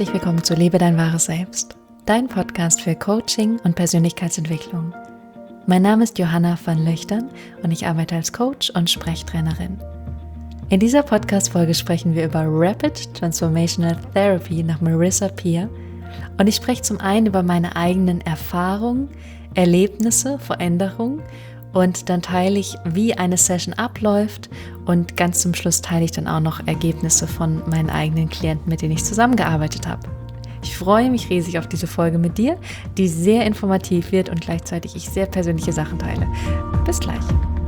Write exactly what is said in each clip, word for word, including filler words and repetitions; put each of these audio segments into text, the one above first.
Herzlich willkommen zu Lebe dein wahres Selbst, dein Podcast für Coaching und Persönlichkeitsentwicklung. Mein Name ist Johanna van Löchtern und ich arbeite als Coach und Sprechtrainerin. In dieser Podcast-Folge sprechen wir über Rapid Transformational Therapy nach Marissa Peer und ich spreche zum einen über meine eigenen Erfahrungen, Erlebnisse, Veränderungen und dann teile ich, wie eine Session abläuft und ganz zum Schluss teile ich dann auch noch Ergebnisse von meinen eigenen Klienten, mit denen ich zusammengearbeitet habe. Ich freue mich riesig auf diese Folge mit dir, die sehr informativ wird und gleichzeitig ich sehr persönliche Sachen teile. Bis gleich.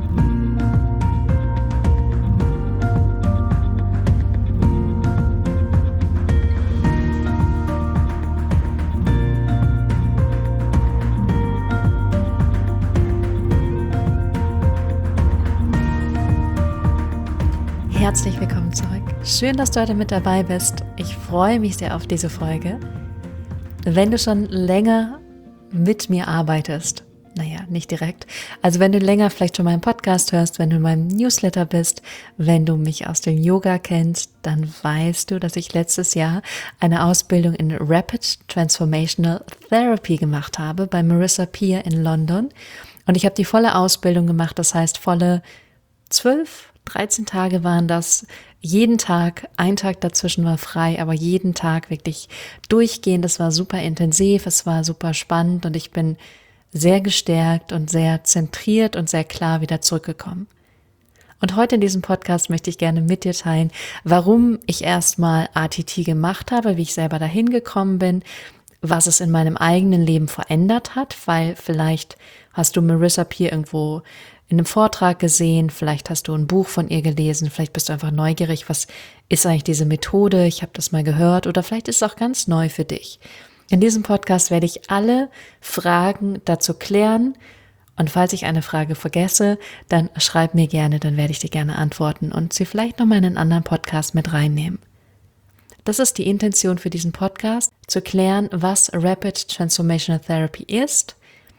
Herzlich willkommen zurück. Schön, dass du heute mit dabei bist. Ich freue mich sehr auf diese Folge. Wenn du schon länger mit mir arbeitest, naja, nicht direkt, also wenn du länger vielleicht schon meinen Podcast hörst, wenn du in meinem Newsletter bist, wenn du mich aus dem Yoga kennst, dann weißt du, dass ich letztes Jahr eine Ausbildung in Rapid Transformational Therapy gemacht habe bei Marissa Peer in London. Und ich habe die volle Ausbildung gemacht, das heißt volle zwölf dreizehn Tage waren das, jeden Tag, ein Tag dazwischen war frei, aber jeden Tag wirklich durchgehend. Das war super intensiv, es war super spannend und ich bin sehr gestärkt und sehr zentriert und sehr klar wieder zurückgekommen. Und heute in diesem Podcast möchte ich gerne mit dir teilen, warum ich erstmal A T T gemacht habe, wie ich selber dahin gekommen bin, was es in meinem eigenen Leben verändert hat, weil vielleicht hast du Marissa Peer irgendwo in einem Vortrag gesehen, vielleicht hast du ein Buch von ihr gelesen, vielleicht bist du einfach neugierig, was ist eigentlich diese Methode, ich habe das mal gehört oder vielleicht ist es auch ganz neu für dich. In diesem Podcast werde ich alle Fragen dazu klären und falls ich eine Frage vergesse, dann schreib mir gerne, dann werde ich dir gerne antworten und sie vielleicht nochmal in einen anderen Podcast mit reinnehmen. Das ist die Intention für diesen Podcast, zu klären, was Rapid Transformational Therapy ist,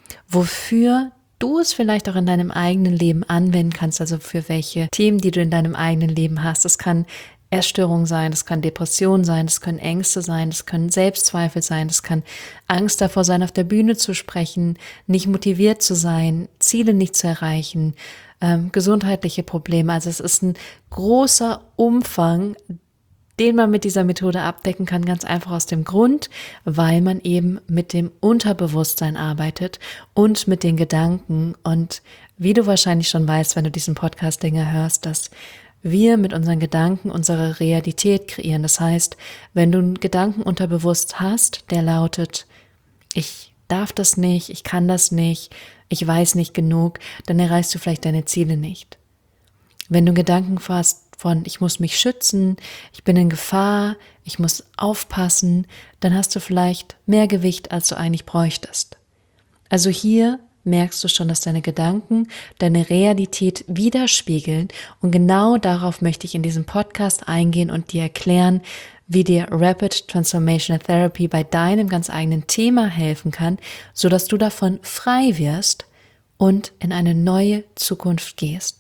wofür du es vielleicht auch in deinem eigenen Leben anwenden kannst, also für welche Themen, die du in deinem eigenen Leben hast. Das kann Essstörung sein, das kann Depression sein, das können Ängste sein, das können Selbstzweifel sein, das kann Angst davor sein, auf der Bühne zu sprechen, nicht motiviert zu sein, Ziele nicht zu erreichen, ähm, gesundheitliche Probleme. Also es ist ein großer Umfang, den man mit dieser Methode abdecken kann, ganz einfach aus dem Grund, weil man eben mit dem Unterbewusstsein arbeitet und mit den Gedanken. Und wie du wahrscheinlich schon weißt, wenn du diesen Podcast länger hörst, dass wir mit unseren Gedanken unsere Realität kreieren. Das heißt, wenn du einen Gedanken unterbewusst hast, der lautet, ich darf das nicht, ich kann das nicht, ich weiß nicht genug, dann erreichst du vielleicht deine Ziele nicht. Wenn du Gedanken fasst, von ich muss mich schützen, ich bin in Gefahr, ich muss aufpassen, dann hast du vielleicht mehr Gewicht, als du eigentlich bräuchtest. Also hier merkst du schon, dass deine Gedanken deine Realität widerspiegeln und genau darauf möchte ich in diesem Podcast eingehen und dir erklären, wie dir Rapid Transformational Therapy bei deinem ganz eigenen Thema helfen kann, sodass du davon frei wirst und in eine neue Zukunft gehst.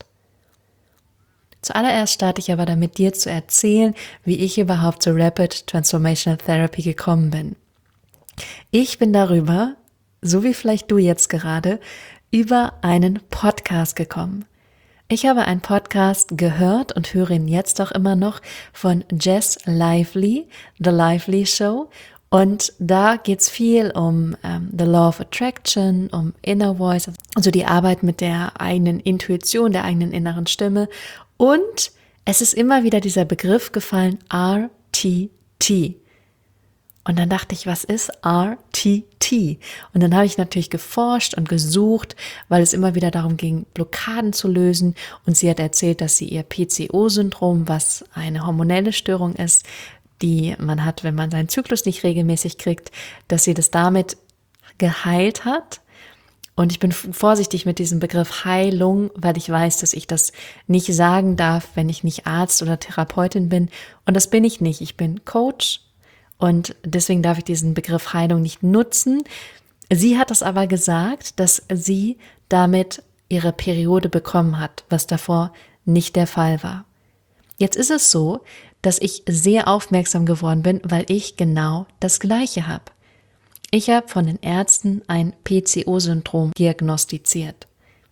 Zuallererst starte ich aber damit, dir zu erzählen, wie ich überhaupt zu Rapid Transformational Therapy gekommen bin. Ich bin darüber, so wie vielleicht du jetzt gerade, über einen Podcast gekommen. Ich habe einen Podcast gehört und höre ihn jetzt auch immer noch von Jess Lively, The Lively Show. Und da geht's viel um ähm, The Law of Attraction, um Inner Voice, also die Arbeit mit der eigenen Intuition, der eigenen inneren Stimme. Und es ist immer wieder dieser Begriff gefallen, R T T. Und dann dachte ich, was ist R T T? Und dann habe ich natürlich geforscht und gesucht, weil es immer wieder darum ging, Blockaden zu lösen. Und sie hat erzählt, dass sie ihr P C O-Syndrom, was eine hormonelle Störung ist, die man hat, wenn man seinen Zyklus nicht regelmäßig kriegt, dass sie das damit geheilt hat. Und ich bin vorsichtig mit diesem Begriff Heilung, weil ich weiß, dass ich das nicht sagen darf, wenn ich nicht Arzt oder Therapeutin bin. Und das bin ich nicht. Ich bin Coach und deswegen darf ich diesen Begriff Heilung nicht nutzen. Sie hat das aber gesagt, dass sie damit ihre Periode bekommen hat, was davor nicht der Fall war. Jetzt ist es so, dass ich sehr aufmerksam geworden bin, weil ich genau das Gleiche habe. Ich habe von den Ärzten ein P C O-Syndrom diagnostiziert.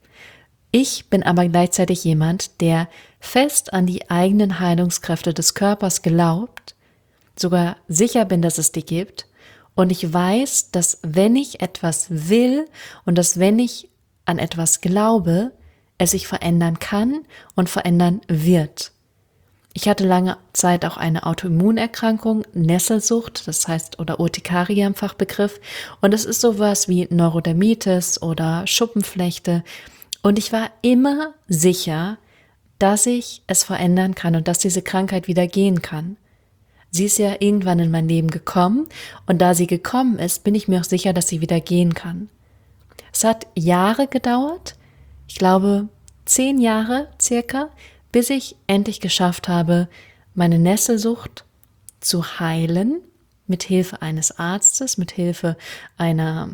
Ich bin aber gleichzeitig jemand, der fest an die eigenen Heilungskräfte des Körpers glaubt, sogar sicher bin, dass es die gibt, und ich weiß, dass wenn ich etwas will und dass wenn ich an etwas glaube, es sich verändern kann und verändern wird. Ich hatte lange Zeit auch eine Autoimmunerkrankung, Nesselsucht, das heißt, oder Urtikaria im Fachbegriff, und es ist sowas wie Neurodermitis oder Schuppenflechte, und ich war immer sicher, dass ich es verändern kann und dass diese Krankheit wieder gehen kann. Sie ist ja irgendwann in mein Leben gekommen, und da sie gekommen ist, bin ich mir auch sicher, dass sie wieder gehen kann. Es hat Jahre gedauert, ich glaube zehn Jahre circa, bis ich endlich geschafft habe, meine Nesselsucht zu heilen, mit Hilfe eines Arztes, mit Hilfe einer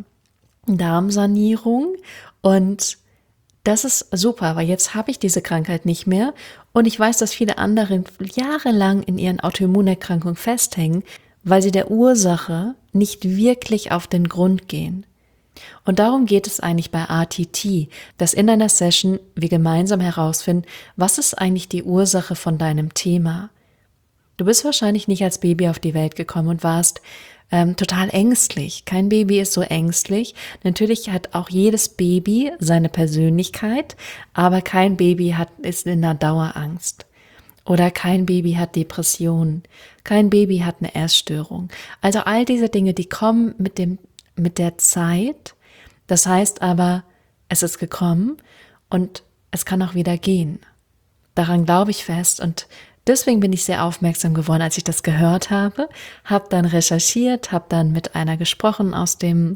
Darmsanierung, und das ist super, weil jetzt habe ich diese Krankheit nicht mehr, und ich weiß, dass viele andere jahrelang in ihren Autoimmunerkrankungen festhängen, weil sie der Ursache nicht wirklich auf den Grund gehen. Und darum geht es eigentlich bei R T T, dass in einer Session wir gemeinsam herausfinden, was ist eigentlich die Ursache von deinem Thema. Du bist wahrscheinlich nicht als Baby auf die Welt gekommen und warst ähm, total ängstlich. Kein Baby ist so ängstlich. Natürlich hat auch jedes Baby seine Persönlichkeit, aber kein Baby hat, ist in einer Dauerangst. Oder kein Baby hat Depressionen. Kein Baby hat eine Essstörung. Also all diese Dinge, die kommen mit dem mit der Zeit. Das heißt aber, es ist gekommen und es kann auch wieder gehen. Daran glaube ich fest, und deswegen bin ich sehr aufmerksam geworden, als ich das gehört habe, habe dann recherchiert, habe dann mit einer gesprochen aus dem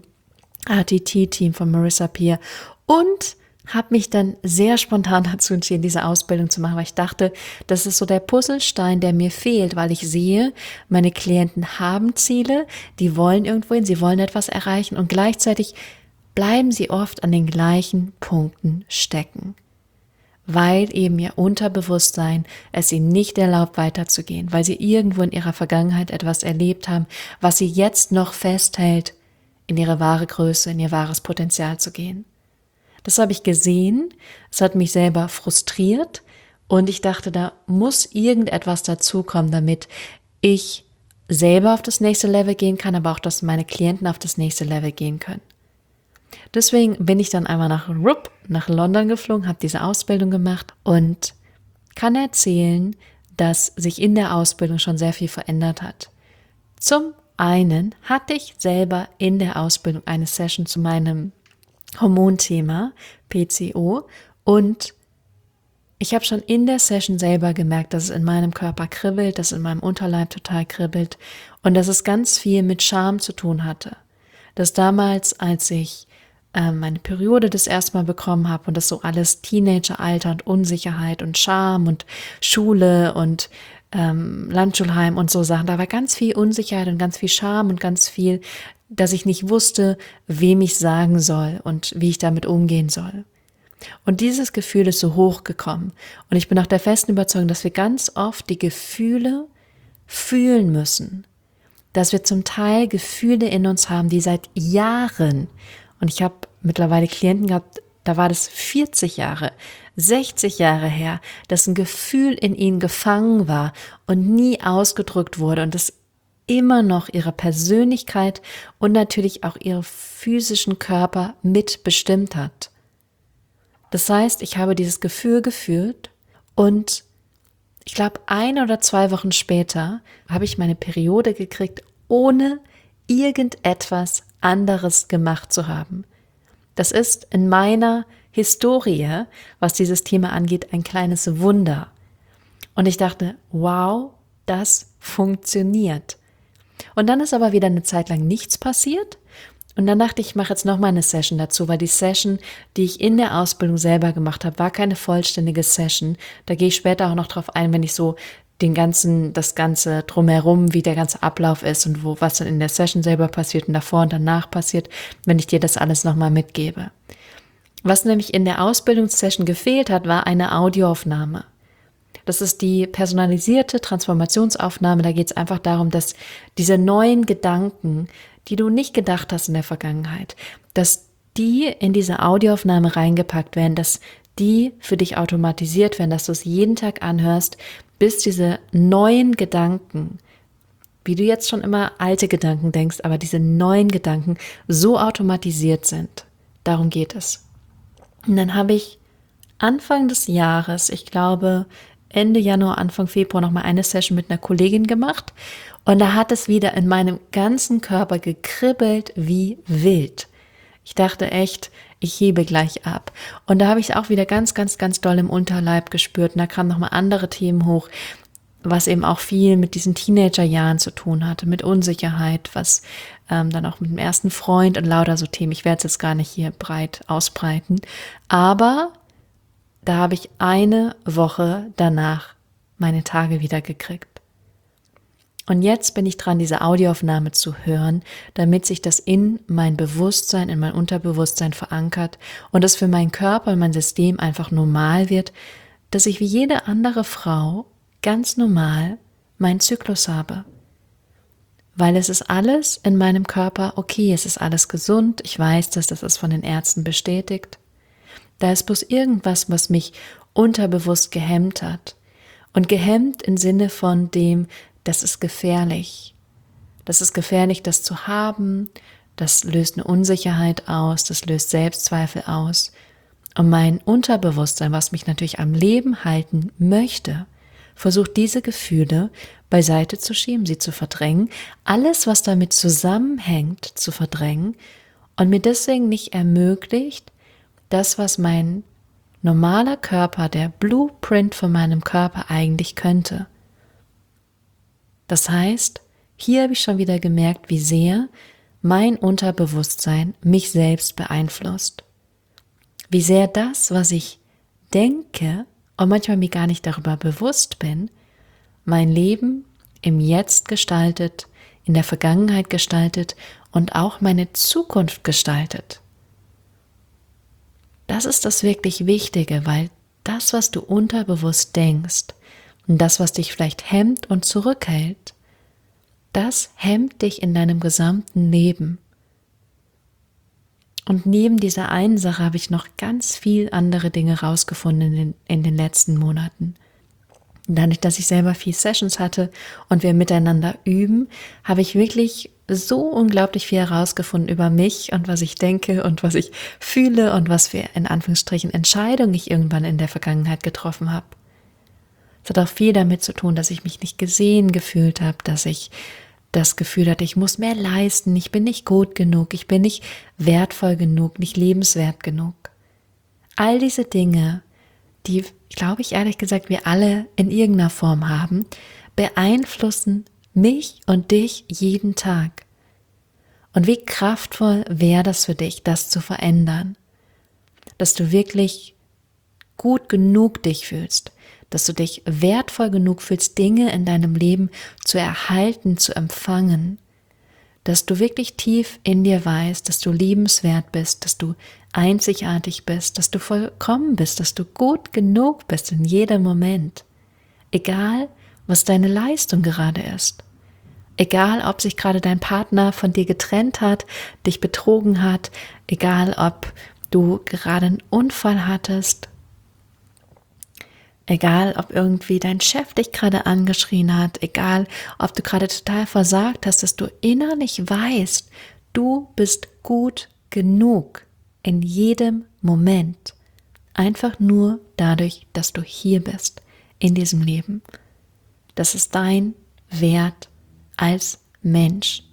R T T-Team von Marissa Peer und habe mich dann sehr spontan dazu entschieden, diese Ausbildung zu machen, weil ich dachte, das ist so der Puzzlestein, der mir fehlt, weil ich sehe, meine Klienten haben Ziele, die wollen irgendwo hin, sie wollen etwas erreichen, und gleichzeitig bleiben sie oft an den gleichen Punkten stecken, weil eben ihr Unterbewusstsein es ihnen nicht erlaubt, weiterzugehen, weil sie irgendwo in ihrer Vergangenheit etwas erlebt haben, was sie jetzt noch festhält, in ihre wahre Größe, in ihr wahres Potenzial zu gehen. Das habe ich gesehen, es hat mich selber frustriert, und ich dachte, da muss irgendetwas dazukommen, damit ich selber auf das nächste Level gehen kann, aber auch, dass meine Klienten auf das nächste Level gehen können. Deswegen bin ich dann einmal nach, nach London geflogen, habe diese Ausbildung gemacht und kann erzählen, dass sich in der Ausbildung schon sehr viel verändert hat. Zum einen hatte ich selber in der Ausbildung eine Session zu meinem Hormonthema, P C O, und ich habe schon in der Session selber gemerkt, dass es in meinem Körper kribbelt, dass es in meinem Unterleib total kribbelt und dass es ganz viel mit Scham zu tun hatte. Dass damals, als ich äh, meine Periode das erste Mal bekommen habe und das so alles Teenageralter und Unsicherheit und Scham und Schule und ähm, Landschulheim und so Sachen, da war ganz viel Unsicherheit und ganz viel Scham und ganz viel, dass ich nicht wusste, wem ich sagen soll und wie ich damit umgehen soll. Und dieses Gefühl ist so hochgekommen. Und ich bin auch der festen Überzeugung, dass wir ganz oft die Gefühle fühlen müssen. Dass wir zum Teil Gefühle in uns haben, die seit Jahren, und ich habe mittlerweile Klienten gehabt, da war das vierzig Jahre, sechzig Jahre her, dass ein Gefühl in ihnen gefangen war und nie ausgedrückt wurde und das immer noch ihre Persönlichkeit und natürlich auch ihren physischen Körper mitbestimmt hat. Das heißt, ich habe dieses Gefühl gefühlt und ich glaube, ein oder zwei Wochen später habe ich meine Periode gekriegt, ohne irgendetwas anderes gemacht zu haben. Das ist in meiner Historie, was dieses Thema angeht, ein kleines Wunder. Und ich dachte, wow, das funktioniert. Und dann ist aber wieder eine Zeit lang nichts passiert. Und dann dachte ich, ich mache jetzt nochmal eine Session dazu, weil die Session, die ich in der Ausbildung selber gemacht habe, war keine vollständige Session. Da gehe ich später auch noch drauf ein, wenn ich so den ganzen, das Ganze drumherum, wie der ganze Ablauf ist und wo, was dann in der Session selber passiert und davor und danach passiert, wenn ich dir das alles nochmal mitgebe. Was nämlich in der Ausbildungssession gefehlt hat, war eine Audioaufnahme. Das ist die personalisierte Transformationsaufnahme. Da geht es einfach darum, dass diese neuen Gedanken, die du nicht gedacht hast in der Vergangenheit, dass die in diese Audioaufnahme reingepackt werden, dass die für dich automatisiert werden, dass du es jeden Tag anhörst, bis diese neuen Gedanken, wie du jetzt schon immer alte Gedanken denkst, aber diese neuen Gedanken so automatisiert sind. Darum geht es. Und dann habe ich Anfang des Jahres, ich glaube Ende Januar, Anfang Februar, nochmal eine Session mit einer Kollegin gemacht und da hat es wieder in meinem ganzen Körper gekribbelt wie wild. Ich dachte echt, ich hebe gleich ab. Und da habe ich es auch wieder ganz, ganz, ganz doll im Unterleib gespürt und da kamen nochmal andere Themen hoch, was eben auch viel mit diesen Teenagerjahren zu tun hatte, mit Unsicherheit, was ähm, dann auch mit dem ersten Freund und lauter so Themen. Ich werde es jetzt gar nicht hier breit ausbreiten, aber da habe ich eine Woche danach meine Tage wieder gekriegt. Und jetzt bin ich dran, diese Audioaufnahme zu hören, damit sich das in mein Bewusstsein, in mein Unterbewusstsein verankert und es für meinen Körper und mein System einfach normal wird, dass ich wie jede andere Frau ganz normal meinen Zyklus habe. Weil es ist alles in meinem Körper okay, es ist alles gesund, ich weiß das, das ist von den Ärzten bestätigt. Da ist bloß irgendwas, was mich unterbewusst gehemmt hat. Und gehemmt im Sinne von dem, das ist gefährlich. Das ist gefährlich, das zu haben, das löst eine Unsicherheit aus, das löst Selbstzweifel aus. Und mein Unterbewusstsein, was mich natürlich am Leben halten möchte, versucht diese Gefühle beiseite zu schieben, sie zu verdrängen, alles, was damit zusammenhängt, zu verdrängen und mir deswegen nicht ermöglicht, das, was mein normaler Körper, der Blueprint von meinem Körper eigentlich könnte. Das heißt, hier habe ich schon wieder gemerkt, wie sehr mein Unterbewusstsein mich selbst beeinflusst. Wie sehr das, was ich denke und manchmal mir gar nicht darüber bewusst bin, mein Leben im Jetzt gestaltet, in der Vergangenheit gestaltet und auch meine Zukunft gestaltet. Das ist das wirklich Wichtige, weil das, was du unterbewusst denkst und das, was dich vielleicht hemmt und zurückhält, das hemmt dich in deinem gesamten Leben. Und neben dieser einen Sache habe ich noch ganz viel andere Dinge rausgefunden in den, in den letzten Monaten. Dadurch, dass ich selber viel Sessions hatte und wir miteinander üben, habe ich wirklich so unglaublich viel herausgefunden über mich und was ich denke und was ich fühle und was für, in Anführungsstrichen, Entscheidungen ich irgendwann in der Vergangenheit getroffen habe. Es hat auch viel damit zu tun, dass ich mich nicht gesehen gefühlt habe, dass ich das Gefühl hatte, ich muss mehr leisten, ich bin nicht gut genug, ich bin nicht wertvoll genug, nicht lebenswert genug. All diese Dinge, die, glaube ich ehrlich gesagt, wir alle in irgendeiner Form haben, beeinflussen mich und dich jeden Tag. Und wie kraftvoll wäre das für dich, das zu verändern, dass du wirklich gut genug dich fühlst, dass du dich wertvoll genug fühlst, Dinge in deinem Leben zu erhalten, zu empfangen, dass du wirklich tief in dir weißt, dass du liebenswert bist, dass du einzigartig bist, dass du vollkommen bist, dass du gut genug bist in jedem Moment, egal was deine Leistung gerade ist, egal ob sich gerade dein Partner von dir getrennt hat, dich betrogen hat, egal ob du gerade einen Unfall hattest, egal, ob irgendwie dein Chef dich gerade angeschrien hat, egal, ob du gerade total versagt hast, dass du innerlich weißt, du bist gut genug in jedem Moment. Einfach nur dadurch, dass du hier bist, in diesem Leben. Das ist dein Wert als Mensch.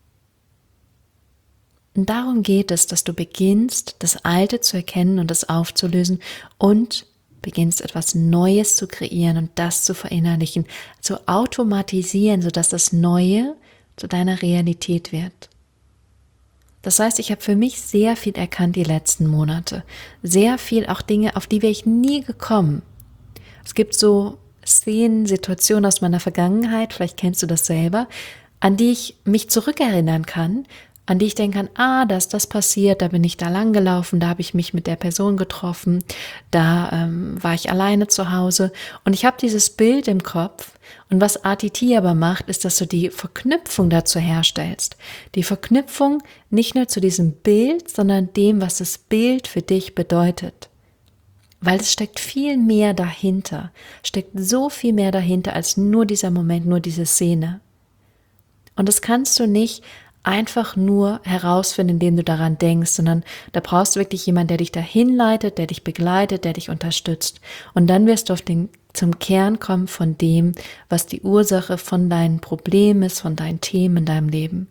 Und darum geht es, dass du beginnst, das Alte zu erkennen und das aufzulösen und beginnst etwas Neues zu kreieren und das zu verinnerlichen, zu automatisieren, sodass das Neue zu deiner Realität wird. Das heißt, ich habe für mich sehr viel erkannt die letzten Monate. Sehr viel auch Dinge, auf die wäre ich nie gekommen. Es gibt so Szenen, Situationen aus meiner Vergangenheit, vielleicht kennst du das selber, an die ich mich zurückerinnern kann, an die ich denken kann, ah, da ist das passiert, da bin ich da lang gelaufen, da habe ich mich mit der Person getroffen, da ähm, war ich alleine zu Hause und ich habe dieses Bild im Kopf. Und was R T T aber macht, ist, dass du die Verknüpfung dazu herstellst. Die Verknüpfung nicht nur zu diesem Bild, sondern dem, was das Bild für dich bedeutet. Weil es steckt viel mehr dahinter, steckt so viel mehr dahinter als nur dieser Moment, nur diese Szene. Und das kannst du nicht einfach nur herausfinden, indem du daran denkst, sondern da brauchst du wirklich jemanden, der dich dahin leitet, der dich begleitet, der dich unterstützt. Und dann wirst du auf den, zum Kern kommen von dem, was die Ursache von deinen Problemen ist, von deinen Themen in deinem Leben.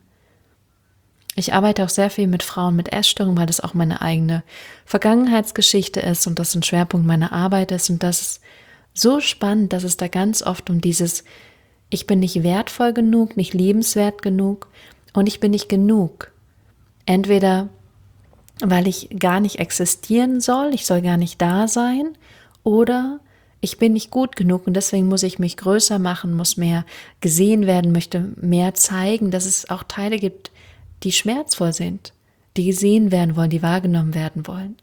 Ich arbeite auch sehr viel mit Frauen mit Essstörungen, weil das auch meine eigene Vergangenheitsgeschichte ist und das ein Schwerpunkt meiner Arbeit ist. Und das ist so spannend, dass es da ganz oft um dieses Ich bin nicht wertvoll genug, nicht liebenswert genug und ich bin nicht genug. Entweder weil ich gar nicht existieren soll, ich soll gar nicht da sein, oder ich bin nicht gut genug und deswegen muss ich mich größer machen, muss mehr gesehen werden, möchte mehr zeigen, dass es auch Teile gibt, die schmerzvoll sind, die gesehen werden wollen, die wahrgenommen werden wollen.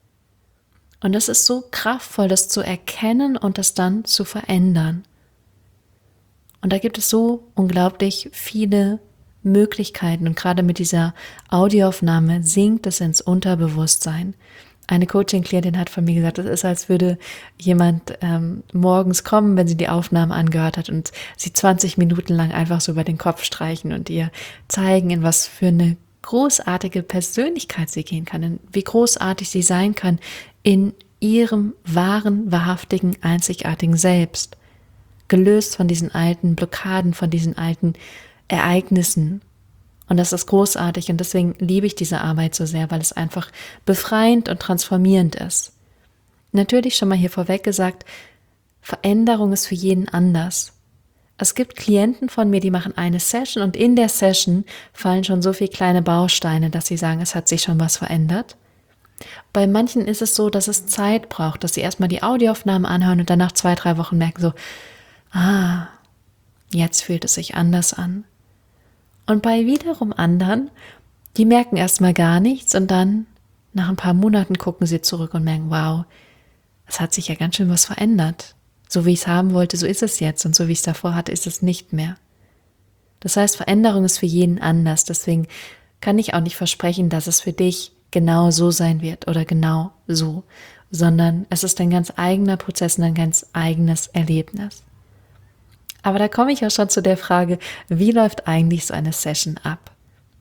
Und das ist so kraftvoll, das zu erkennen und das dann zu verändern. Und da gibt es so unglaublich viele Möglichkeiten und gerade mit dieser Audioaufnahme sinkt es ins Unterbewusstsein. Eine Coaching-Klientin hat von mir gesagt, es ist, als würde jemand ähm, morgens kommen, wenn sie die Aufnahmen angehört hat und sie zwanzig Minuten lang einfach so über den Kopf streichen und ihr zeigen, in was für eine großartige Persönlichkeit sie gehen kann, in wie großartig sie sein kann in ihrem wahren, wahrhaftigen, einzigartigen Selbst. Gelöst von diesen alten Blockaden, von diesen alten Ereignissen. Und das ist großartig und deswegen liebe ich diese Arbeit so sehr, weil es einfach befreiend und transformierend ist. Natürlich schon mal hier vorweg gesagt, Veränderung ist für jeden anders. Es gibt Klienten von mir, die machen eine Session und in der Session fallen schon so viele kleine Bausteine, dass sie sagen, es hat sich schon was verändert. Bei manchen ist es so, dass es Zeit braucht, dass sie erstmal die Audioaufnahmen anhören und dann nach zwei, drei Wochen merken so, ah, jetzt fühlt es sich anders an. Und bei wiederum anderen, die merken erstmal gar nichts und dann nach ein paar Monaten gucken sie zurück und merken, wow, es hat sich ja ganz schön was verändert. So wie ich es haben wollte, so ist es jetzt und so wie ich es davor hatte, ist es nicht mehr. Das heißt, Veränderung ist für jeden anders, deswegen kann ich auch nicht versprechen, dass es für dich genau so sein wird oder genau so, sondern es ist ein ganz eigener Prozess und ein ganz eigenes Erlebnis. Aber da komme ich ja schon zu der Frage, wie läuft eigentlich so eine Session ab?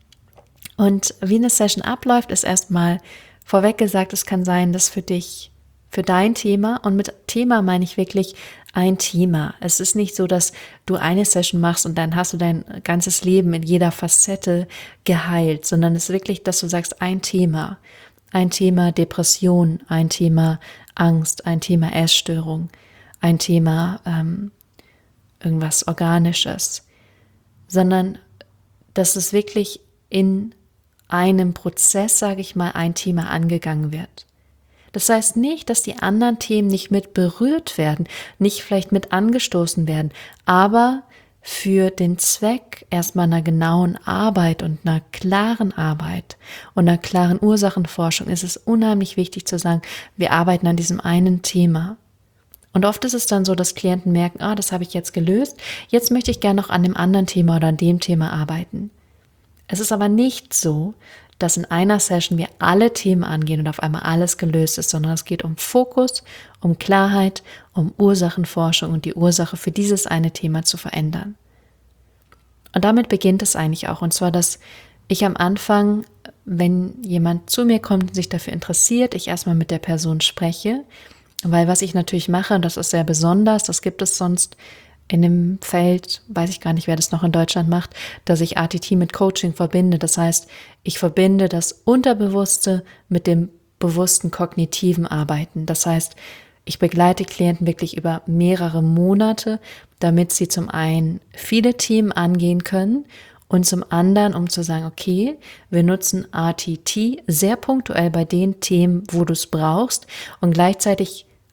Und wie eine Session abläuft, ist erstmal vorweg gesagt, es kann sein, dass für dich, für dein Thema, und mit Thema meine ich wirklich ein Thema. Es ist nicht so, dass du eine Session machst und dann hast du dein ganzes Leben in jeder Facette geheilt, sondern es ist wirklich, dass du sagst, ein Thema. Ein Thema Depression, ein Thema Angst, ein Thema Essstörung, ein Thema ähm, irgendwas Organisches, sondern dass es wirklich in einem Prozess, sage ich mal, ein Thema angegangen wird. Das heißt nicht, dass die anderen Themen nicht mit berührt werden, nicht vielleicht mit angestoßen werden, aber für den Zweck erstmal einer genauen Arbeit und einer klaren Arbeit und einer klaren Ursachenforschung ist es unheimlich wichtig zu sagen, wir arbeiten an diesem einen Thema. Und oft ist es dann so, dass Klienten merken, ah, das habe ich jetzt gelöst, jetzt möchte ich gerne noch an dem anderen Thema oder an dem Thema arbeiten. Es ist aber nicht so, dass in einer Session wir alle Themen angehen und auf einmal alles gelöst ist, sondern es geht um Fokus, um Klarheit, um Ursachenforschung und die Ursache für dieses eine Thema zu verändern. Und damit beginnt es eigentlich auch, und zwar, dass ich am Anfang, wenn jemand zu mir kommt und sich dafür interessiert, ich erstmal mit der Person spreche, weil was ich natürlich mache, und das ist sehr besonders, das gibt es sonst in dem Feld, weiß ich gar nicht, wer das noch in Deutschland macht, dass ich R T T mit Coaching verbinde. Das heißt, ich verbinde das Unterbewusste mit dem bewussten kognitiven Arbeiten. Das heißt, ich begleite Klienten wirklich über mehrere Monate, damit sie zum einen viele Themen angehen können und zum anderen, um zu sagen, okay, wir nutzen R T T sehr punktuell bei den Themen, wo du es brauchst und gleichzeitig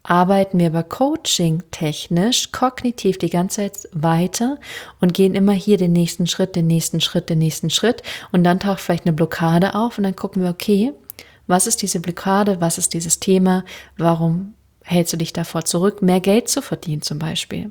arbeiten wir aber Coaching technisch, kognitiv die ganze Zeit weiter und gehen immer hier den nächsten Schritt, den nächsten Schritt, den nächsten Schritt und dann taucht vielleicht eine Blockade auf und dann gucken wir, okay, was ist diese Blockade, was ist dieses Thema, warum hältst du dich davor zurück, mehr Geld zu verdienen zum Beispiel.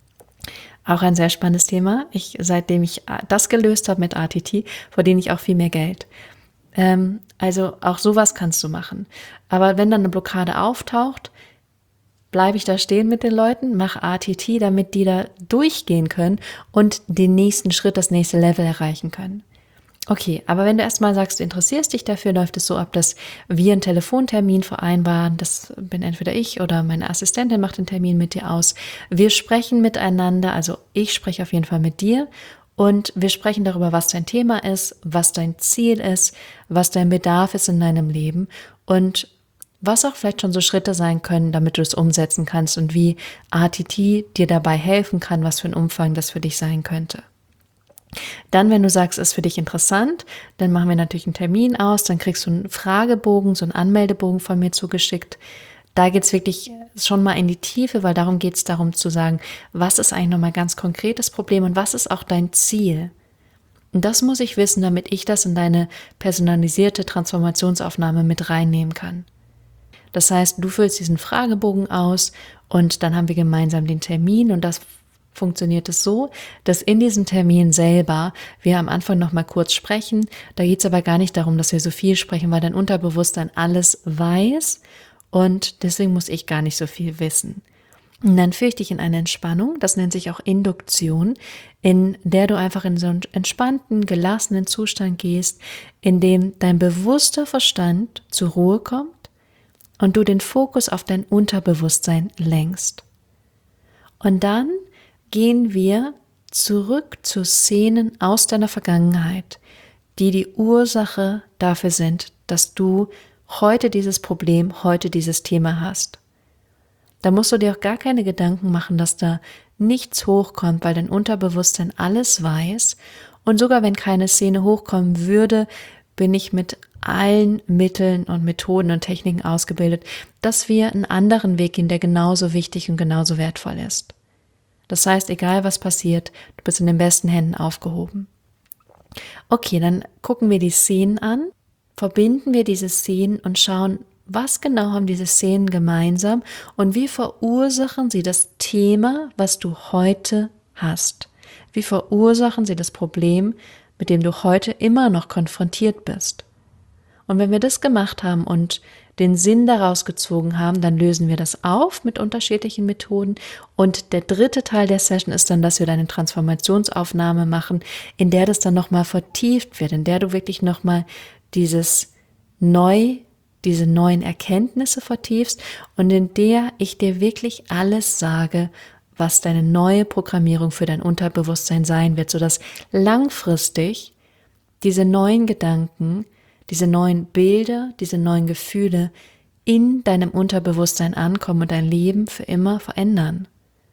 Auch ein sehr spannendes Thema. Ich, seitdem ich das gelöst habe mit A T T, verdiene ich auch viel mehr Geld. Ähm, also auch sowas kannst du machen. Aber wenn dann eine Blockade auftaucht, bleibe ich da stehen mit den Leuten, mache A T T, damit die da durchgehen können und den nächsten Schritt, das nächste Level erreichen können. Okay, aber wenn du erstmal sagst, du interessierst dich dafür, läuft es so ab, dass wir einen Telefontermin vereinbaren. Das bin entweder ich oder meine Assistentin macht den Termin mit dir aus. Wir sprechen miteinander, also ich spreche auf jeden Fall mit dir und wir sprechen darüber, was dein Thema ist, was dein Ziel ist, was dein Bedarf ist in deinem Leben und was auch vielleicht schon so Schritte sein können, damit du es umsetzen kannst und wie A T T dir dabei helfen kann, was für ein Umfang das für dich sein könnte. Dann, wenn du sagst, es ist für dich interessant, dann machen wir natürlich einen Termin aus, dann kriegst du einen Fragebogen, so einen Anmeldebogen von mir zugeschickt. Da geht es wirklich schon mal in die Tiefe, weil darum geht es darum zu sagen, was ist eigentlich nochmal ganz konkretes Problem und was ist auch dein Ziel? Und das muss ich wissen, damit ich das in deine personalisierte Transformationsaufnahme mit reinnehmen kann. Das heißt, du füllst diesen Fragebogen aus und dann haben wir gemeinsam den Termin und das funktioniert es so, dass in diesem Termin selber wir am Anfang noch mal kurz sprechen. Da geht es aber gar nicht darum, dass wir so viel sprechen, weil dein Unterbewusstsein alles weiß und deswegen muss ich gar nicht so viel wissen. Und dann führe ich dich in eine Entspannung, das nennt sich auch Induktion, in der du einfach in so einen entspannten, gelassenen Zustand gehst, in dem dein bewusster Verstand zur Ruhe kommt und du den Fokus auf dein Unterbewusstsein lenkst. Und dann gehen wir zurück zu Szenen aus deiner Vergangenheit, die die Ursache dafür sind, dass du heute dieses Problem, heute dieses Thema hast. Da musst du dir auch gar keine Gedanken machen, dass da nichts hochkommt, weil dein Unterbewusstsein alles weiß. Und sogar wenn keine Szene hochkommen würde, bin ich mit allen Mitteln und Methoden und Techniken ausgebildet, dass wir einen anderen Weg gehen, der genauso wichtig und genauso wertvoll ist. Das heißt, egal was passiert, du bist in den besten Händen aufgehoben. Okay, dann gucken wir die Szenen an, verbinden wir diese Szenen und schauen, was genau haben diese Szenen gemeinsam und wie verursachen sie das Thema, was du heute hast? Wie verursachen sie das Problem, mit dem du heute immer noch konfrontiert bist? Und wenn wir das gemacht haben und den Sinn daraus gezogen haben, dann lösen wir das auf mit unterschiedlichen Methoden. Und der dritte Teil der Session ist dann, dass wir eine Transformationsaufnahme machen, in der das dann nochmal vertieft wird, in der du wirklich nochmal dieses neu, diese neuen Erkenntnisse vertiefst und in der ich dir wirklich alles sage, was deine neue Programmierung für dein Unterbewusstsein sein wird, sodass langfristig diese neuen Gedanken, diese neuen Bilder, diese neuen Gefühle in deinem Unterbewusstsein ankommen und dein Leben für immer verändern.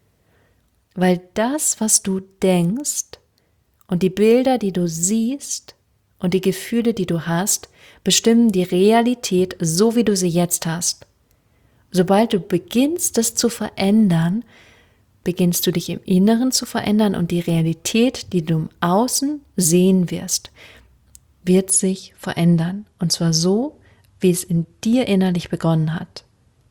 Weil das, was du denkst und die Bilder, die du siehst und die Gefühle, die du hast, bestimmen die Realität, so wie du sie jetzt hast. Sobald du beginnst, das zu verändern, beginnst du dich im Inneren zu verändern und die Realität, die du im Außen sehen wirst, wird sich verändern. Und zwar so, wie es in dir innerlich begonnen hat.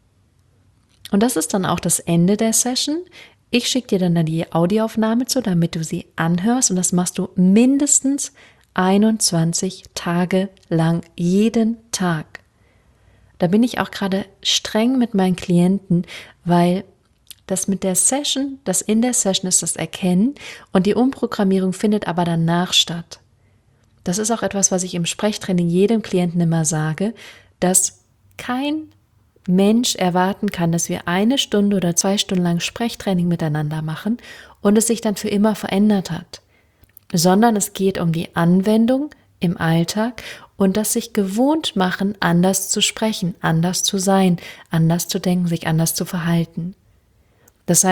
Und das ist dann auch das Ende der Session. Ich schicke dir dann die Audioaufnahme zu, damit du sie anhörst. Und das machst du mindestens einundzwanzig Tage lang, jeden Tag. Da bin ich auch gerade streng mit meinen Klienten, weil das mit der Session, das in der Session ist das Erkennen und die Umprogrammierung findet aber danach statt. Das ist auch etwas, was ich im Sprechtraining jedem Klienten immer sage, dass kein Mensch erwarten kann, dass wir eine Stunde oder zwei Stunden lang Sprechtraining miteinander machen und es sich dann für immer verändert hat, sondern es geht um die Anwendung im Alltag und das sich gewohnt machen, anders zu sprechen, anders zu sein, anders zu denken, sich anders zu verhalten. Das heißt,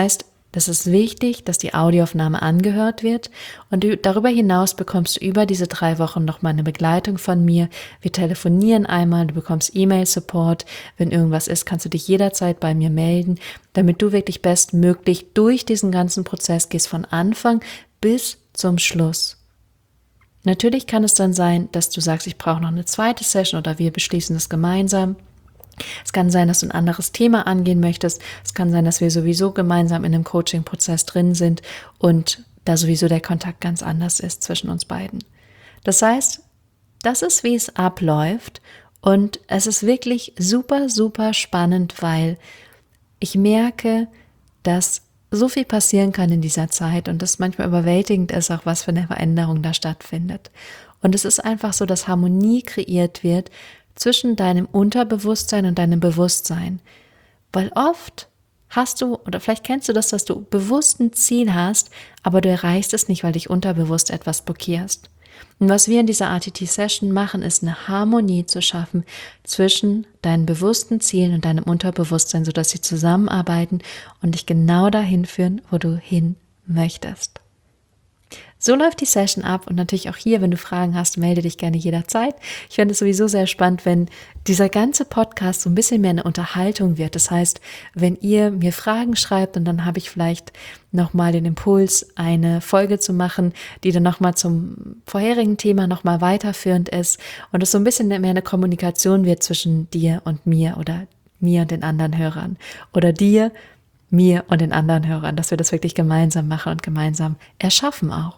Das ist wichtig, dass die Audioaufnahme angehört wird und darüber hinaus bekommst du über diese drei Wochen nochmal eine Begleitung von mir. Wir telefonieren einmal, du bekommst E-Mail-Support. Wenn irgendwas ist, kannst du dich jederzeit bei mir melden, damit du wirklich bestmöglich durch diesen ganzen Prozess gehst, von Anfang bis zum Schluss. Natürlich kann es dann sein, dass du sagst, ich brauche noch eine zweite Session oder wir beschließen das gemeinsam. Es kann sein, dass du ein anderes Thema angehen möchtest. Es kann sein, dass wir sowieso gemeinsam in einem Coaching-Prozess drin sind und da sowieso der Kontakt ganz anders ist zwischen uns beiden. Das heißt, das ist, wie es abläuft und es ist wirklich super, super spannend, weil ich merke, dass so viel passieren kann in dieser Zeit und das manchmal überwältigend ist, auch was für eine Veränderung da stattfindet. Und es ist einfach so, dass Harmonie kreiert wird zwischen deinem Unterbewusstsein und deinem Bewusstsein. Weil oft hast du, oder vielleicht kennst du das, dass du bewusst ein Ziel hast, aber du erreichst es nicht, weil dich unterbewusst etwas blockierst. Und was wir in dieser R T T-Session machen, ist eine Harmonie zu schaffen zwischen deinen bewussten Zielen und deinem Unterbewusstsein, sodass sie zusammenarbeiten und dich genau dahin führen, wo du hin möchtest. So läuft die Session ab und natürlich auch hier, wenn du Fragen hast, melde dich gerne jederzeit. Ich finde es sowieso sehr spannend, wenn dieser ganze Podcast so ein bisschen mehr eine Unterhaltung wird. Das heißt, wenn ihr mir Fragen schreibt und dann habe ich vielleicht nochmal den Impuls, eine Folge zu machen, die dann nochmal zum vorherigen Thema nochmal weiterführend ist und es so ein bisschen mehr eine Kommunikation wird zwischen dir und mir oder mir und den anderen Hörern oder dir, mir und den anderen Hörern, dass wir das wirklich gemeinsam machen und gemeinsam erschaffen auch.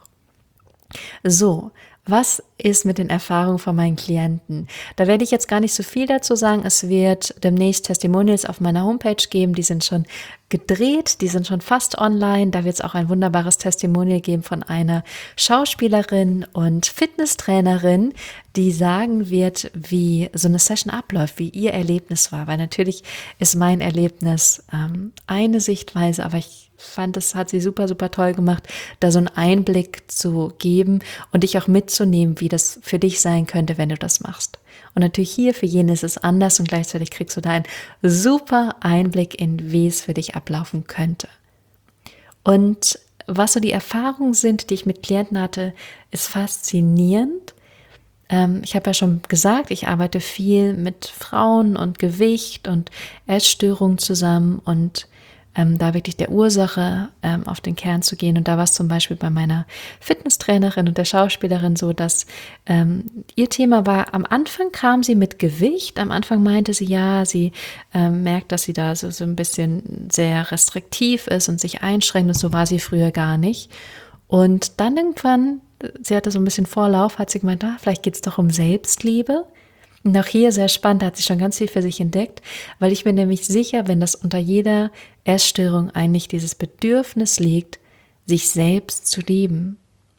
So, was ist mit den Erfahrungen von meinen Klienten? Da werde ich jetzt gar nicht so viel dazu sagen. Es wird demnächst Testimonials auf meiner Homepage geben. Die sind schon gedreht, die sind schon fast online. Da wird es auch ein wunderbares Testimonial geben von einer Schauspielerin und Fitnesstrainerin, die sagen wird, wie so eine Session abläuft, wie ihr Erlebnis war. Weil natürlich ist mein Erlebnis ähm, eine Sichtweise, aber ich fand, das hat sie super, super toll gemacht, da so einen Einblick zu geben und dich auch mitzunehmen, wie das für dich sein könnte, wenn du das machst. Und natürlich hier für jene ist es anders und gleichzeitig kriegst du da einen super Einblick in, wie es für dich ablaufen könnte. Und was so die Erfahrungen sind, die ich mit Klienten hatte, ist faszinierend. Ähm, ich habe ja schon gesagt, ich arbeite viel mit Frauen und Gewicht und Essstörungen zusammen und Ähm, da wirklich der Ursache ähm, auf den Kern zu gehen. Und da war es zum Beispiel bei meiner Fitnesstrainerin und der Schauspielerin so, dass ähm, ihr Thema war, am Anfang kam sie mit Gewicht, am Anfang meinte sie, ja, sie ähm, merkt, dass sie da so, so ein bisschen sehr restriktiv ist und sich einschränkt und so war sie früher gar nicht. Und dann irgendwann, sie hatte so ein bisschen Vorlauf, hat sie gemeint, ah, vielleicht geht es doch um Selbstliebe. Und auch hier sehr spannend, da hat sie schon ganz viel für sich entdeckt, weil ich bin nämlich sicher, wenn das unter jeder Essstörung eigentlich dieses Bedürfnis liegt, sich selbst zu lieben,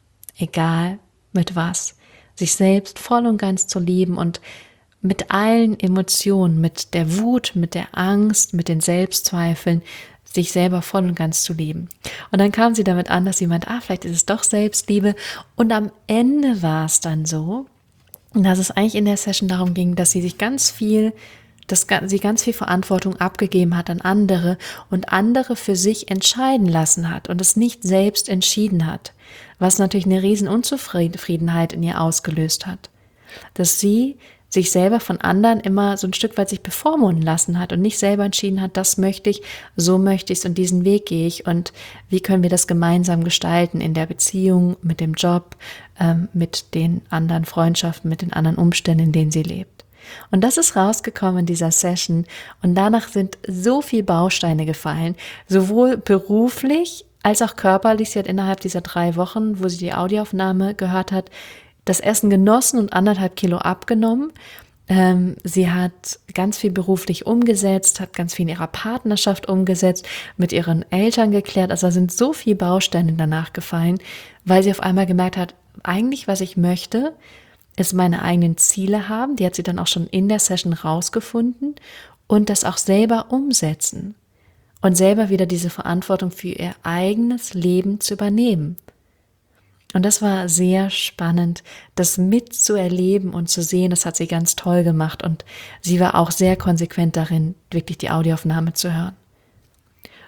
egal mit was, sich selbst voll und ganz zu lieben und mit allen Emotionen, mit der Wut, mit der Angst, mit den Selbstzweifeln, sich selber voll und ganz zu lieben. Und dann kam sie damit an, dass sie meint, ah, vielleicht ist es doch Selbstliebe. Und am Ende war es dann so, dass es eigentlich in der Session darum ging, dass sie sich ganz viel, dass sie ganz viel Verantwortung abgegeben hat an andere und andere für sich entscheiden lassen hat und es nicht selbst entschieden hat, was natürlich eine riesen Unzufriedenheit in ihr ausgelöst hat. Dass sie sich selber von anderen immer so ein Stück weit sich bevormunden lassen hat und nicht selber entschieden hat, das möchte ich, so möchte ich es und diesen Weg gehe ich und wie können wir das gemeinsam gestalten in der Beziehung, mit dem Job, ähm, mit den anderen Freundschaften, mit den anderen Umständen, in denen sie lebt. Und das ist rausgekommen in dieser Session und danach sind so viele Bausteine gefallen, sowohl beruflich als auch körperlich. Sie hat innerhalb dieser drei Wochen, wo sie die Audioaufnahme gehört hat, das Essen genossen und anderthalb Kilo abgenommen. Ähm, sie hat ganz viel beruflich umgesetzt, hat ganz viel in ihrer Partnerschaft umgesetzt, mit ihren Eltern geklärt. Also da sind so viele Bausteine danach gefallen, weil sie auf einmal gemerkt hat, eigentlich was ich möchte, ist meine eigenen Ziele haben. Die hat sie dann auch schon in der Session rausgefunden und das auch selber umsetzen und selber wieder diese Verantwortung für ihr eigenes Leben zu übernehmen. Und das war sehr spannend, das mitzuerleben und zu sehen. Das hat sie ganz toll gemacht und sie war auch sehr konsequent darin, wirklich die Audioaufnahme zu hören.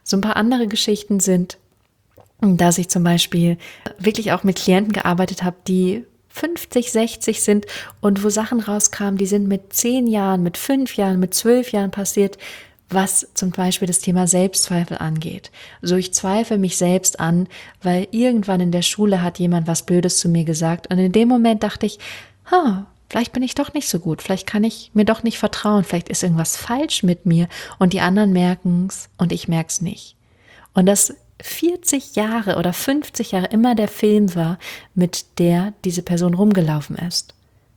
So ein paar andere Geschichten sind, dass ich zum Beispiel wirklich auch mit Klienten gearbeitet habe, die fünfzig, sechzig sind und wo Sachen rauskamen, die sind mit zehn Jahren, mit fünf Jahren, mit zwölf Jahren passiert, was zum Beispiel das Thema Selbstzweifel angeht. So, ich zweifle mich selbst an, weil irgendwann in der Schule hat jemand was Blödes zu mir gesagt und in dem Moment dachte ich, ha, vielleicht bin ich doch nicht so gut, vielleicht kann ich mir doch nicht vertrauen, vielleicht ist irgendwas falsch mit mir und die anderen merken es und ich merke es nicht. Und das vierzig Jahre oder fünfzig Jahre immer der Film war, mit der diese Person rumgelaufen ist.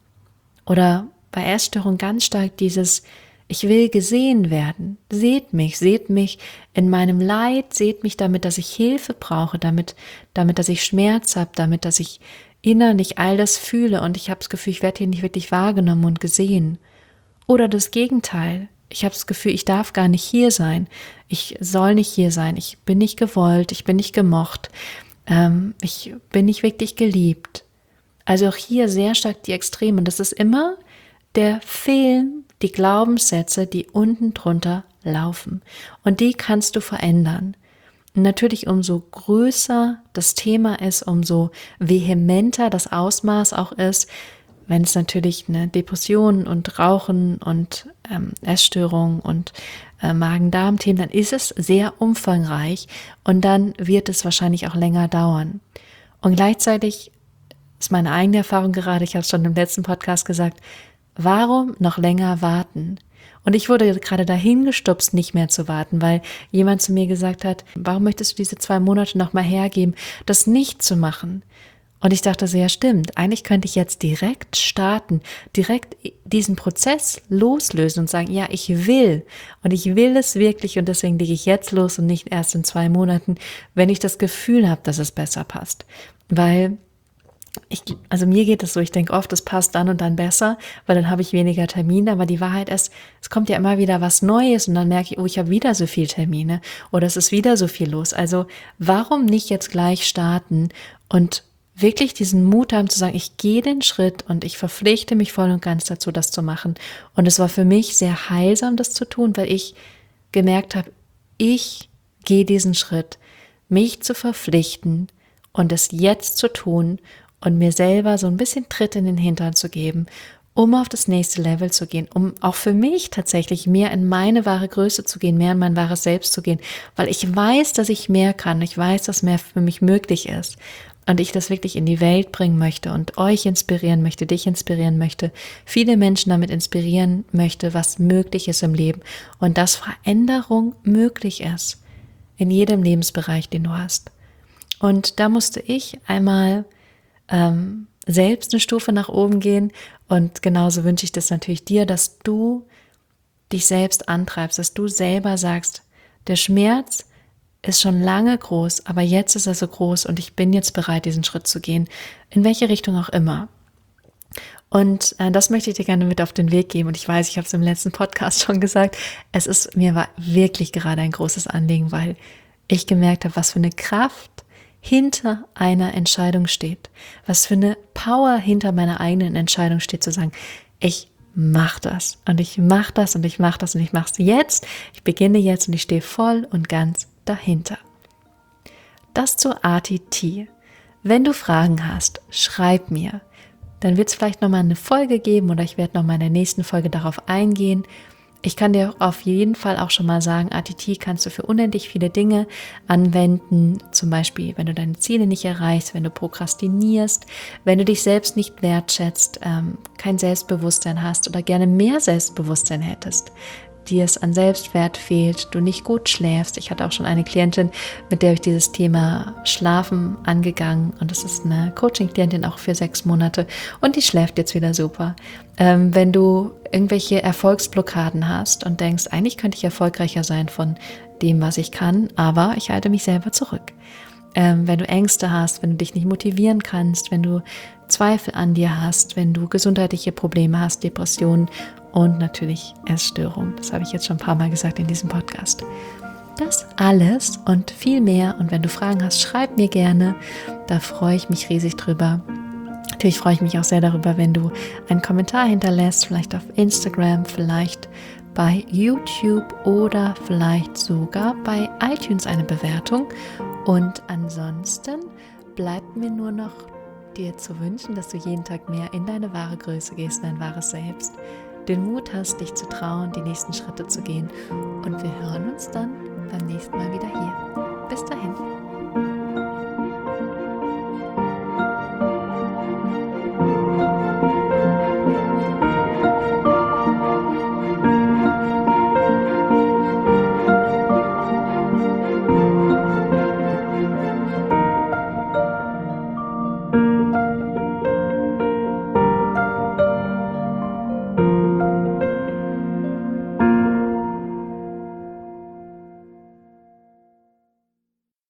Oder bei Essstörung ganz stark dieses, ich will gesehen werden. Seht mich, seht mich in meinem Leid, seht mich damit, dass ich Hilfe brauche, damit, damit, dass ich Schmerz habe, damit, dass ich innerlich all das fühle und ich habe das Gefühl, ich werde hier nicht wirklich wahrgenommen und gesehen. Oder das Gegenteil. Ich habe das Gefühl, ich darf gar nicht hier sein. Ich soll nicht hier sein. Ich bin nicht gewollt. Ich bin nicht gemocht. Ähm, ich bin nicht wirklich geliebt. Also auch hier sehr stark die Extreme. Und das ist immer der Film, die Glaubenssätze, die unten drunter laufen. Und die kannst du verändern. Und natürlich, umso größer das Thema ist, umso vehementer das Ausmaß auch ist, wenn es natürlich eine Depression und Rauchen und ähm, Essstörung und äh, Magen-Darm-Themen, dann ist es sehr umfangreich und dann wird es wahrscheinlich auch länger dauern. Und gleichzeitig ist meine eigene Erfahrung gerade, ich habe es schon im letzten Podcast gesagt, warum noch länger warten? Und ich wurde gerade dahin gestupst, nicht mehr zu warten, weil jemand zu mir gesagt hat, warum möchtest du diese zwei Monate noch mal hergeben, das nicht zu machen? Und ich dachte so, ja stimmt, eigentlich könnte ich jetzt direkt starten, direkt diesen Prozess loslösen und sagen, ja, ich will und ich will es wirklich und deswegen lege ich jetzt los und nicht erst in zwei Monaten, wenn ich das Gefühl habe, dass es besser passt. Weil ich, also mir geht es so, ich denke oft, es passt dann und dann besser, weil dann habe ich weniger Termine, aber die Wahrheit ist, es kommt ja immer wieder was Neues und dann merke ich, oh, ich habe wieder so viele Termine oder es ist wieder so viel los. Also warum nicht jetzt gleich starten und wirklich diesen Mut haben zu sagen, ich gehe den Schritt und ich verpflichte mich voll und ganz dazu, das zu machen. Und es war für mich sehr heilsam, das zu tun, weil ich gemerkt habe, ich gehe diesen Schritt, mich zu verpflichten und es jetzt zu tun und mir selber so ein bisschen Tritt in den Hintern zu geben, um auf das nächste Level zu gehen, um auch für mich tatsächlich mehr in meine wahre Größe zu gehen, mehr in mein wahres Selbst zu gehen, weil ich weiß, dass ich mehr kann, ich weiß, dass mehr für mich möglich ist. Und ich das wirklich in die Welt bringen möchte und euch inspirieren möchte, dich inspirieren möchte, viele Menschen damit inspirieren möchte, was möglich ist im Leben und dass Veränderung möglich ist in jedem Lebensbereich, den du hast. Und da musste ich einmal ähm, selbst eine Stufe nach oben gehen und genauso wünsche ich das natürlich dir, dass du dich selbst antreibst, dass du selber sagst, der Schmerz ist schon lange groß, aber jetzt ist er so groß und ich bin jetzt bereit, diesen Schritt zu gehen, in welche Richtung auch immer. Und äh, das möchte ich dir gerne mit auf den Weg geben und ich weiß, ich habe es im letzten Podcast schon gesagt, es ist mir war wirklich gerade ein großes Anliegen, weil ich gemerkt habe, was für eine Kraft hinter einer Entscheidung steht, was für eine Power hinter meiner eigenen Entscheidung steht, zu sagen, ich mach das und ich mach das und ich mach das und ich mach's jetzt, ich beginne jetzt und ich stehe voll und ganz dahinter. Das zu A T T. Wenn du Fragen hast, schreib mir. Dann wird es vielleicht nochmal eine Folge geben oder ich werde nochmal in der nächsten Folge darauf eingehen. Ich kann dir auf jeden Fall auch schon mal sagen, A T T kannst du für unendlich viele Dinge anwenden. Zum Beispiel, wenn du deine Ziele nicht erreichst, wenn du prokrastinierst, wenn du dich selbst nicht wertschätzt, ähm, kein Selbstbewusstsein hast oder gerne mehr Selbstbewusstsein hättest, dir es an Selbstwert fehlt, du nicht gut schläfst. Ich hatte auch schon eine Klientin, mit der ich dieses Thema Schlafen angegangen und das ist eine Coaching-Klientin auch für sechs Monate und die schläft jetzt wieder super. Ähm, wenn du irgendwelche Erfolgsblockaden hast und denkst, eigentlich könnte ich erfolgreicher sein von dem, was ich kann, aber ich halte mich selber zurück. Ähm, wenn du Ängste hast, wenn du dich nicht motivieren kannst, wenn du Zweifel an dir hast, wenn du gesundheitliche Probleme hast, Depressionen und natürlich Essstörungen. Das habe ich jetzt schon ein paar Mal gesagt in diesem Podcast. Das alles und viel mehr. Und wenn du Fragen hast, schreib mir gerne. Da freue ich mich riesig drüber. Natürlich freue ich mich auch sehr darüber, wenn du einen Kommentar hinterlässt, vielleicht auf Instagram, vielleicht bei YouTube oder vielleicht sogar bei iTunes eine Bewertung. Und ansonsten bleibt mir nur noch dir zu wünschen, dass du jeden Tag mehr in deine wahre Größe gehst, dein wahres Selbst, den Mut hast, dich zu trauen, die nächsten Schritte zu gehen. Und wir hören uns dann beim nächsten Mal wieder hier. Bis dahin.